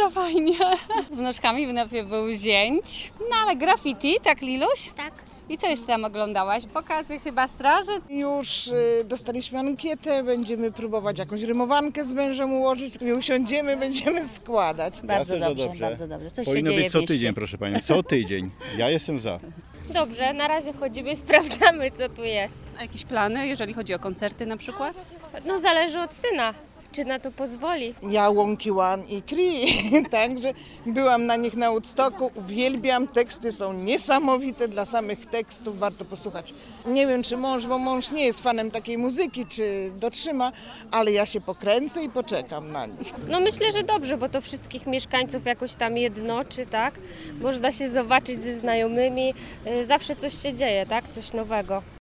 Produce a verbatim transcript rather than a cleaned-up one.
Bardzo fajnie. Z wnuczkami najpierw był zięć. No ale graffiti, tak Liluś? Tak. I co jeszcze tam oglądałaś? Pokazy chyba straży? Już y, dostaliśmy ankietę, będziemy próbować jakąś rymowankę z mężem ułożyć i usiądziemy, będziemy składać. Bardzo Jasne, że dobrze, dobrze. bardzo dobrze. Coś Powinno się dzieje być co w mieście. tydzień, proszę Panią, co tydzień. Ja jestem za. Dobrze, na razie chodzimy, sprawdzamy co tu jest. A jakieś plany, jeżeli chodzi o koncerty na przykład? No zależy od syna, czy na to pozwoli. Ja Łąki One i Cree, także byłam na nich na Woodstocku, uwielbiam, teksty są niesamowite, dla samych tekstów warto posłuchać. Nie wiem czy mąż, bo mąż nie jest fanem takiej muzyki, czy dotrzyma, ale ja się pokręcę i poczekam na nich. No myślę, że dobrze, bo to wszystkich mieszkańców jakoś tam jednoczy, tak? Można się zobaczyć ze znajomymi, y, zawsze coś się dzieje, tak? Coś nowego.